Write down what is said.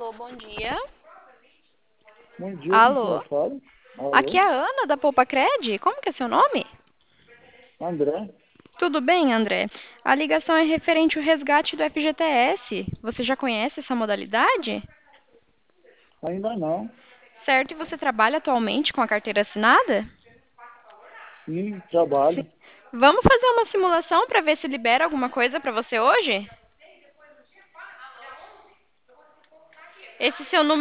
Alô, bom dia. Bom dia, com quem eu Alô? falo? Aqui é Alô? a Ana da Poupa Cred. Como que é seu nome? André? Tudo bem, André? A ligação é referente ao resgate do FGTS. Você já conhece essa modalidade? Ainda não. Certo, e você trabalha atualmente com a carteira assinada? Sim, Sim. trabalho. Vamos fazer uma simulação para ver se libera alguma coisa para você hoje? Esse seu número